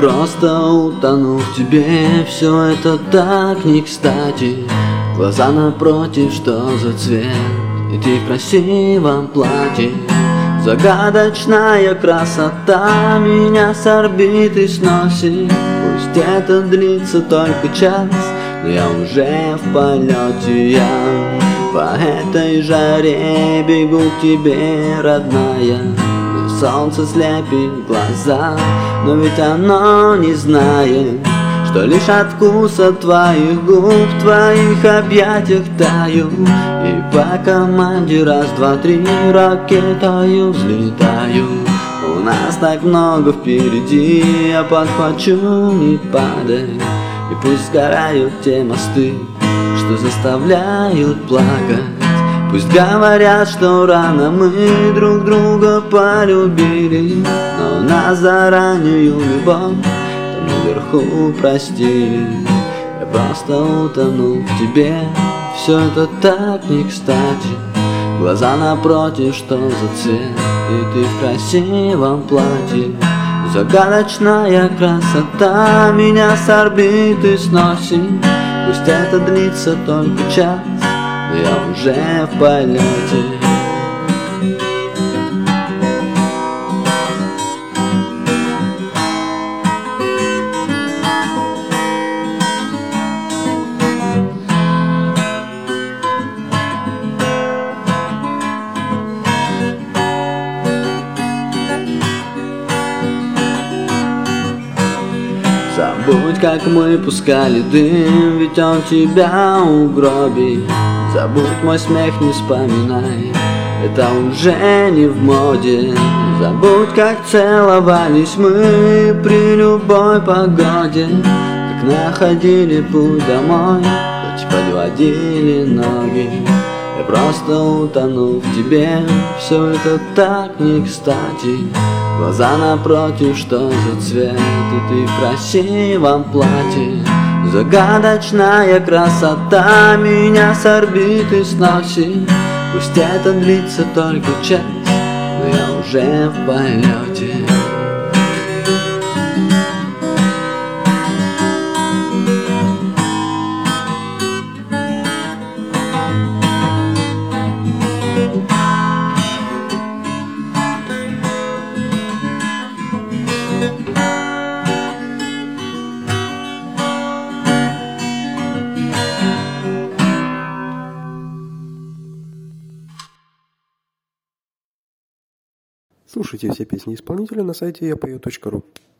просто утону в тебе, все это так не кстати. Глаза напротив, что за цвет, и ты в красивом платье. Загадочная красота меня с орбиты сносит. Пусть это длится только час, но я уже в полете. Я по этой жаре бегу к тебе, родная. И солнце слепит глаза, но ведь оно не знает, что лишь от вкуса твоих губ в твоих объятиях таю. И по команде раз, два, три ракетою взлетаю. У нас так много впереди, я подхвачу, не падай. И пусть сгорают те мосты, что заставляют плакать. Пусть говорят, что рано мы друг друга полюбили, но нас за раннюю любовь там наверху простили. Я просто утону в тебе, все это так не кстати. Глаза напротив, что за цвет, и ты в красивом платье. Загадочная красота меня с орбиты сносит. Пусть это длится только час, но я уже в полете. Забудь, как мы пускали дым, ведь он тебя угробит. Забудь мой смех, не вспоминай, это уже не в моде. Забудь, как целовались мы при любой погоде, как находили путь домой, хоть подводили ноги. Я просто утону в тебе, все это так не кстати. Глаза напротив, что за цвет, и ты в красивом платье. Загадочная красота меня с орбиты сносит. Пусть это длится только час, но я уже в полете. Слушайте все песни исполнителя на сайте yapою.ru.